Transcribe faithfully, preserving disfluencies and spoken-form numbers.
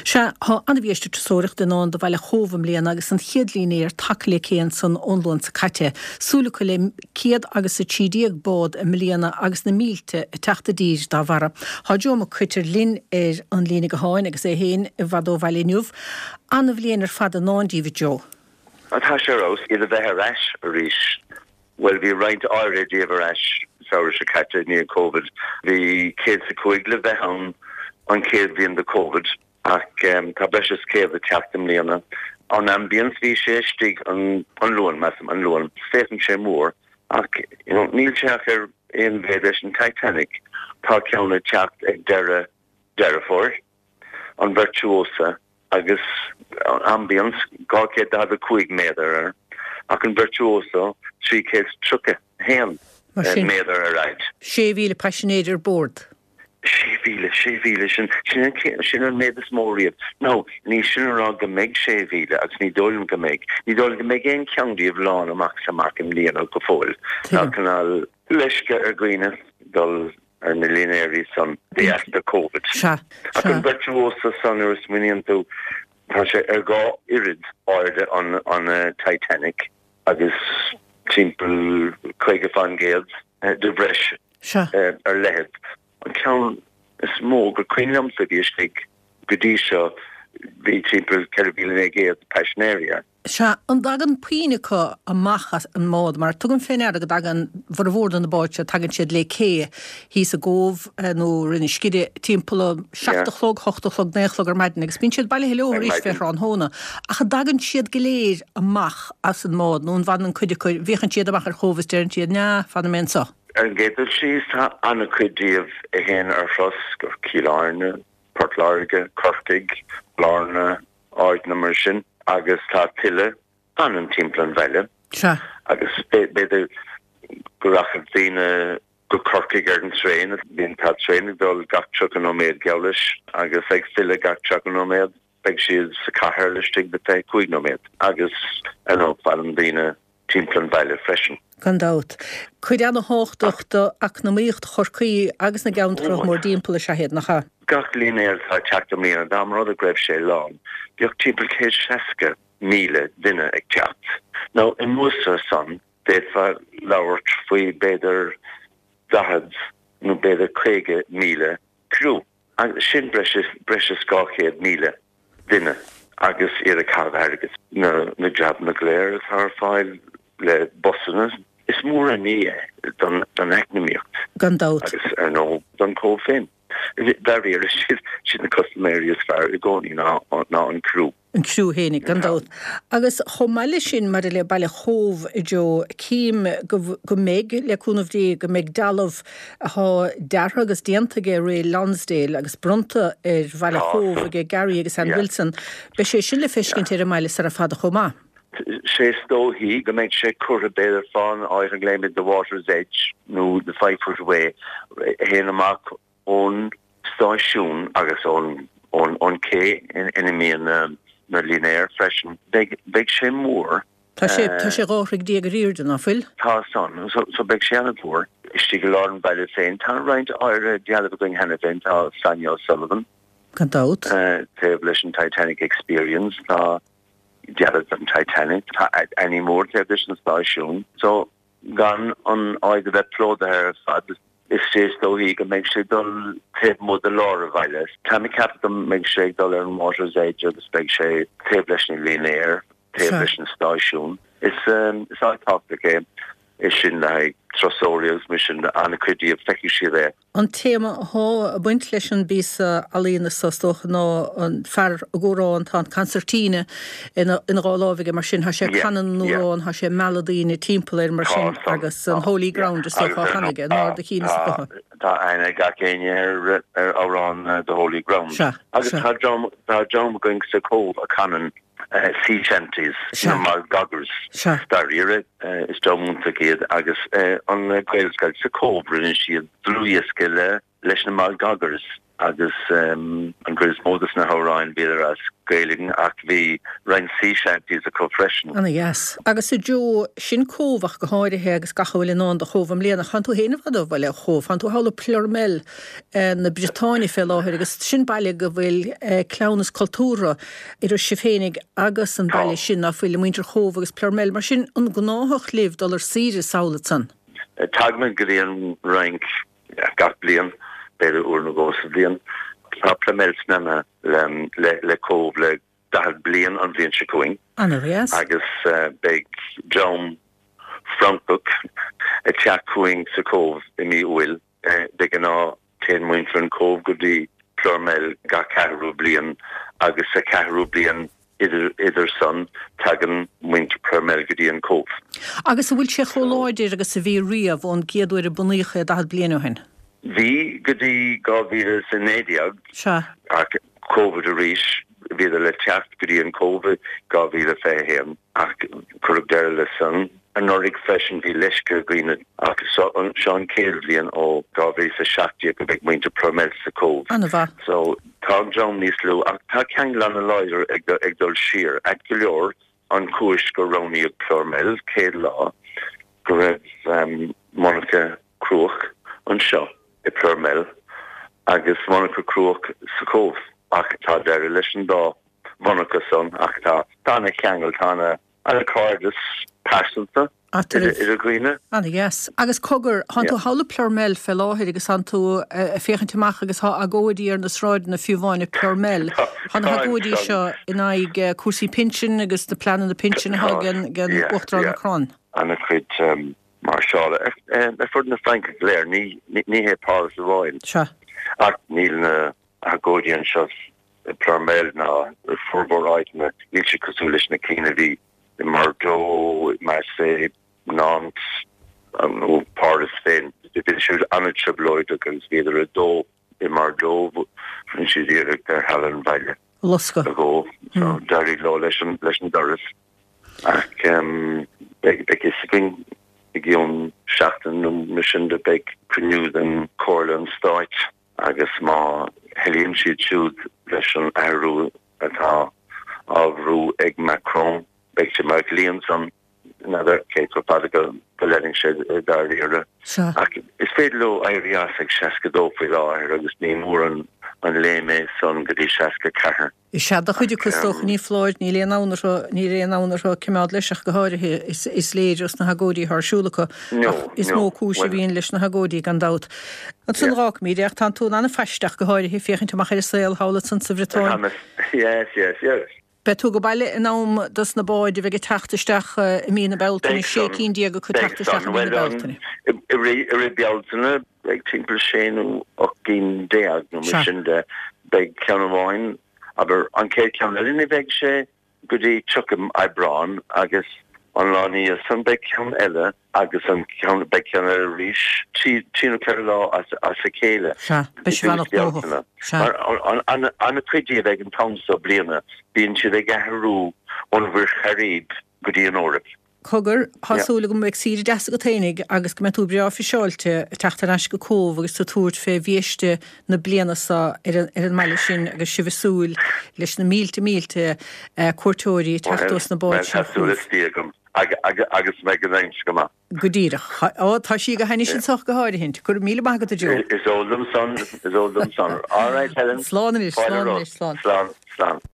Se há anna bhíiste tresóireach den ná do bhile chomham léana agus an chiadlínéir takeala céan san ónlán sa caite. Súla go le ciad agus sa tídíag bád a mlíana agus na mílte a teachta díos dá bhara. Tá deoma cuitir linn ar an lína go háin agus é héin i bhadó bhiliniuh. Anna bhléanar fad an nándíomh Jo. Tá sé rás iad a bheith arás a rís. Well, bhí roiint áire díobh arás saoire sa caite ní COVID. Bhí céad sa cuaig le bheith an an céad bhíon de COVID. Ach um, tá breis is céad a teachtam líana. An ambience bhí sé stig an an loan massam an loan. Stephen sé mór. Ach, you know, níl teach ar in bhéidir an Titanic. Tá ceanna teacht ag deire deire for. An virtuosa agus an ambience gá céad da a cuaig méadar. Ach an virtuoso trí céad trucha hen méadar a right. sé bhíle passionéidir board. sé bhíle, sé bhíle, sin sin an méad is móríad. No, ní sin rá go méid sé bhíle, agus ní dóilm go méid. Ní dóilm go méid éon ceandaíomh lán amach sa marc im líana go fóil. Ná canál leisce ar gcuine dul ar na linéirí san déasta COVID. Se. Ach an virtuosa san ar smíonn tú tá sé ar gá irid áirde an an Titanic agus timppel chuige fan géad de bhreis ar lehead. An ceann is mó gur cuineam sa bhíostig go dtí seo bhí timppel cerbhíle na géad passionéria. Se an dagan puoinecha amachchas an mád, mar tugann féin air go dagan bhar a bhórd an na báte tagann siad le cé hís a gómh nó rinne sciide timppla seachtalog, hochtalog, néchlog ar maidin, agus bíonn siad bailile leor is fé an hóna. Ach a dagan siad go léir amach as an mád, nó an bhan an chuide chuir, bhíchan siad amach ar chomhas deirn siad, ná, fan am mensa. An géadal síos tá anna chuidíomh a héin ar fros gur Cílarne, Portlarga, Corcaig, Lárna, áid na mar sin, agus tá tiile an an timpplain bheile. Se. Agus beidir go rachad daoine go Corcaig ar an tréin, bíon tá tréin dul gach trocanóméad geolis, agus ag tiile gach trocanóméad, beag siad sa chathair leistig bete cuaignomméad, agus anó fan daoine timpplain bheile freisin. Gandát. Cuid anna háchtachta ach na míocht chorcaí agus na gaantrach mór dímpla se héad nach cha. Gach línéir tá teachtam líana dám rud a greibh sé lán. Bíoh timppel céad seasca míle duine ag teacht. Nó in musa san, déad fa labhart faoi beidir dahad nó beidir chuige míle crú. Sin breis is gá chéad míle duine agus ar a cabhargus. Na jab na gléir tar fáil le bossanna. Is mór a ní don eicnamíocht. Gandát. Agus ar nó don có féin. Very er sin na customary as far a goni ná an crú. An crú hénig, gandát. Agus chomáile sin mar le bailile chomh i Jo cím go méid le cúnmh dí go méid dalamh há deartha agus déantaige ré Lonsdale agus brunta ar bhaile chomh ag Gary agus Ann Wilson. Be sé sin le fiscin tíir a máile sa a fada chomá. sé stóhí go méid sé cuair a béidir fán áir an gléimid the Water's Edge nó the Five Foot Way héan amach ón stáisiún agus ón ón ón cé ina míon na linéir freisin. Beag sé mór. Tá sé tá sé ráthraigh díag riordan á fuil? Tá son, so beag sé anna mór. Istí go láran baile féin, tá roiint áir dealamh going hena féin tá Sonia Sullivan. Gandát. Taobh leis an Titanic Experience, tá dealamh an Titanic, tá any mór taobh leis an stáisiún. So gan an áid a bheith plóda ar fad is sé stóhí go méid sé dul taobh mód a láir a bhaile. Tá mi captam méid sé dul ar an Water's Edge agus beag sé taobh leis an linéir, taobh leis an stáisiún. Is um, is átácht é is sin le trosórias mis sin anna chuidí a feici si é. An téma há a buint leis an bísa alína sastoch ná an fear a górán tá concertíne in ráláige mar sin ha sé canan nórán ha sé melodíine timpplair mar sin agus an Holy Ground is soá hanige ná de cíine sa Tá aine ga céine ar árán the Holy Ground. Agus tá John going sa cóh a canan Uh, sea shanties na mar gaggers dar ire uh, is domúnta géad agus uh, an uh, gweilsgail sa cóbrin siad drúiascaile leis na mar gaggers agus um, an gris módas na háráin beidir as gailing ach bhí rein sí shanties a co-freshen. Anna, yes. Agus y jo sin cófach go háirithe agus gachahfuil in an de chóf am léana chan tú héanamh adó bhile chóf, chan tú hála plurmel na Británia fel áhir agus sin bailile go bhfuil clownas cultúra idir sifénig agus an bailile sin a bhfuil muintir chóf agus plurmel, mar sin an gnáthach liv dul ar síri saolat san. Tagman gríon rank gach blian beidir úr na gósa blian. Tá plurmel snema le le cóf le dahad blian an bblion se going. Anna, yes. Agus uh, big John Frankbook a teach going sa cóf i mi uil uh, de gná ten muintre an cóf go dtí plurmel ga ceathrú blian agus sa ceathrú blian idir idir son tagan muint plurmel go dtí an cóf. Agus a bhfuil sé choláidir agus a bhí riamh ón géadúir a bunaíocha dahad blian ó hen. Bhí go dtí gá víras in éideag Se. ach cóvid a ríis viidir le techt go dtí an cóvid gá víra fé héan ach curb deir le son an Nordic fashion bhí leisce gine ach Sean Cale blian ó gá ví sa seachtaí go bheith muinte plurmel sa cóv. Anna bha. So tá John níos lú ach tá ceang le an leidir ag ag dul siar ag go leor an cúis go roní ag plurmel céad lá go raibh um, Monica Cruach an seo i plurmel agus Monica Cruach sa cóv ach tá deir leis an dá Monica son ach tá tána ceangal tána an cardus passionta idir gwine. Anna, yes. Agus cogur, han tú hála plurmel fel áhir agus han tú féchantimach agus há agóidí ar na sráid na fiúháin plurmel. Han agóidí seo in aig cuasí pinsin agus de planan na pinsin ha gen uchtra na crán. Anna chud mar seála. E fud na Frank léir ní hé pálas a bháin. Se. Ach níl na agóidí an seo plurmel na furbor áitna níl se cosú leis na cína bhí in Bordeaux, Marseille, Nantes, um, part of Spain. If it should amateur Lloyd against either a do in Bordeaux, and she's either there Helen Valley. Luska. Go. So Derry Law Lesson Lesson Doris. Ach um big big isking Guillaume Shafton um mission the big canoe and Corlin Start. I guess ma Helium she chewed Lesson Aru at of Ru Egg Macron. Becce Mark Leonson, another case of particle letting shed earlier. Sure. It's fairly low area like Shaska Dofi or agus ní mór an an leme son godi Shaska Carr. Is sé da chuidir costoch ní Floyd ní le nánar ní ré nánar ceád leisach go háirithe is is léidir na hagódí thsúlacha. No. Is mó cúise bhíon leis na hagódí gan dat. An tún rák míideach tá tú anna feisteach go háirithe féchantamach ar saoil hála san sa Bhretáin. Yes, yes, yes. Be tú go bailile in nám dus na báid i bheith teachtaisteach i mína beltainna sé cín diaga chu teachtaisteach i mína beltainna. I ri beltainna ag timppla séanú och cín déag nó mar sin de beag ceann amháin, aber an céad ceann eile bheith sé go dtí tucham Ebrán agus an lánaí a san beag ceann eile agus an ceann beag ceann eile ríis tíanú ceir lá as a céile. Se, be sé bhealach dóthach. An chuidí bheith an tamsa bliana bíonn siad ag gathú ón bhir charíb go dtí an órap. Cogur, hasúla go meid síri deasa go tainig agus go metú breá fi seáilte teachtar eis go cóh agus tá túirt fé bhíiste na blianasa ar an meile sin agus si bhsúil leis na mílte mílte cuairtóirí teachtas na báid se agus me go réim go ma. Godíireach. Á tá sí go haine sin soch go háir hint, gur míle bag a dú. Is oldham son, is oldham son. All right, Helen. Slán is, slán is, slán. Slán, slán.